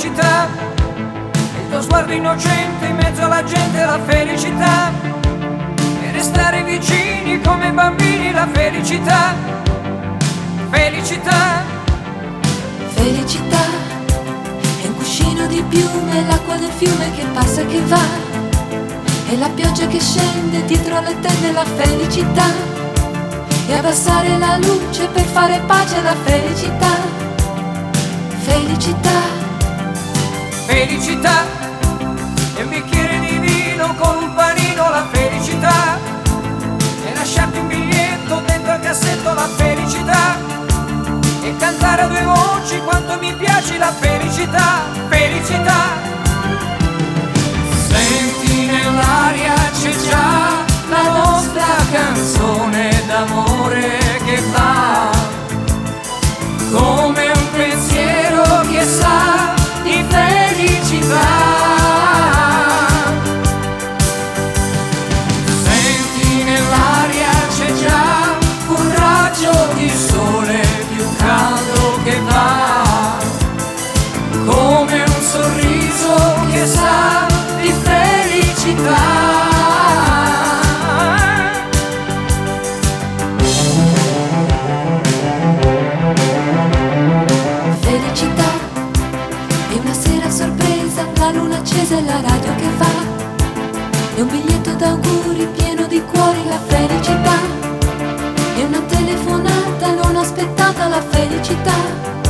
felicità, il tuo sguardo innocente in mezzo alla gente, la felicità, e restare vicini come bambini, la felicità, felicità. Felicità è un cuscino di piume, l'acqua del fiume che passa e che va, e la pioggia che scende dietro le tende, la felicità, e abbassare la luce per fare pace, la felicità, felicità. Felicità è un bicchiere di vino con un panino, la felicità, e lasciarti un biglietto dentro al cassetto, la felicità, e cantare a due voci quanto mi piace, la felicità, felicità. Senti nell'aria c'è già la nostra canzone d'amore che va come un pensiero che sa di felicità. Senti nell'aria c'è già un raggio di sole più caldo che va come un sorriso che sa di felicità. Felicità è una sera sorpresa, la luna accesa e la radio che va, è un biglietto d'auguri pieno di cuori, la felicità, è una telefonata non aspettata, la felicità,